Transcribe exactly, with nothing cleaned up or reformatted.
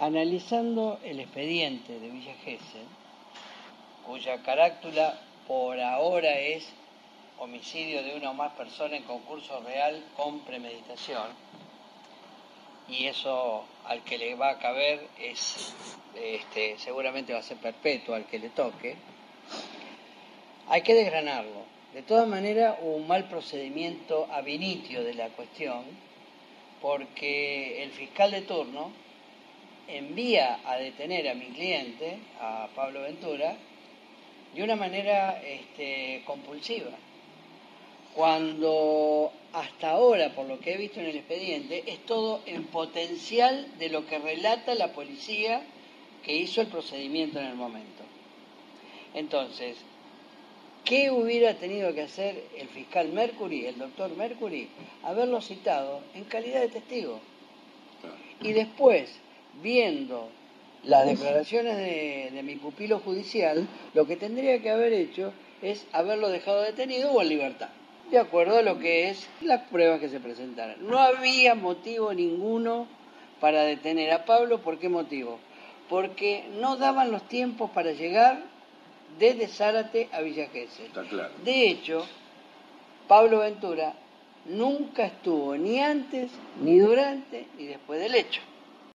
Analizando el expediente de Villa Gesell, cuya carátula por ahora es homicidio de una o más personas en concurso real con premeditación, y eso al que le va a caber es, este, seguramente va a ser perpetuo al que le toque, hay que desgranarlo. De todas maneras, hubo un mal procedimiento ab initio de la cuestión, porque el fiscal de turno envía a detener a mi cliente, a Pablo Ventura, de una manera este, compulsiva, cuando hasta ahora, por lo que he visto en el expediente, es todo en potencial de lo que relata la policía que hizo el procedimiento en el momento. Entonces, ¿qué hubiera tenido que hacer el fiscal Mercury, el doctor Mercury? Haberlo citado en calidad de testigo. Y después, viendo las declaraciones de, de mi pupilo judicial, lo que tendría que haber hecho es haberlo dejado detenido o en libertad, de acuerdo a lo que es las pruebas que se presentaron. No había motivo ninguno para detener a Pablo. ¿Por qué motivo? Porque no daban los tiempos para llegar desde Zárate a Villa Gesell. Está claro. De hecho, Pablo Ventura nunca estuvo ni antes, ni durante, ni después del hecho.